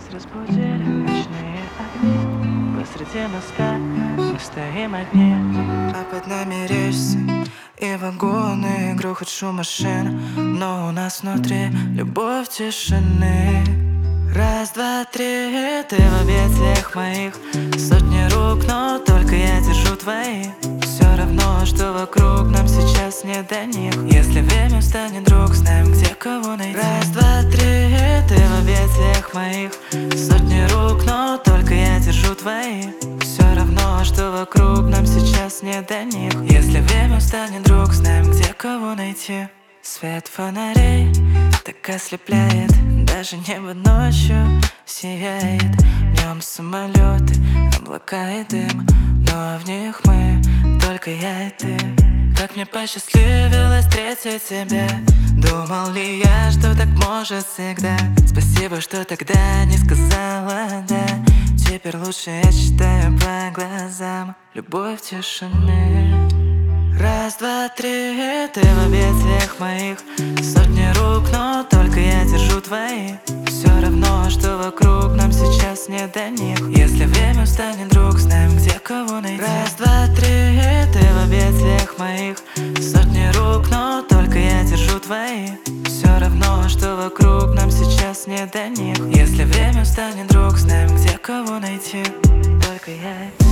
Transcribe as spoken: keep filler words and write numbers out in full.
разбудили ночные огни. Посреди моста мы стоим одни, а под нами рельсы и вагоны, грохот, шум машин, но у нас внутри любовь тишины. Раз, два, три, ты в объятиях моих, сотни рук, но только я держу твои. Все равно, что вокруг, нам сейчас не до них. Если время станет, друг, знаем, где кого найти. Раз, два, три, ты в объятиях моих, сотни рук, но только я держу твои. Все равно, что вокруг, нам сейчас не до них. Если время станет, друг, знаем, где кого найти. Свет фонарей так ослепляет, даже небо ночью сияет. Днем самолеты, облака и дым, но в них мы, только я и ты. Как мне посчастливилось встретить тебя. Думал ли я, что так может всегда? Спасибо, что тогда не сказала «да». Теперь лучше я читаю по глазам любовь тишины. Раз, два, три, ты в объятиях моих, сотни рук, но только я держу твои. Все равно, что вокруг, нам сейчас не до них. Если время станет, друг, знаем, где кого найти. Раз, два, три, ты в объятиях моих, сотни рук, но только я держу твои. Все равно, что вокруг, нам сейчас не до них. Если время станет, друг, знаем, где кого найти. Только я и ты.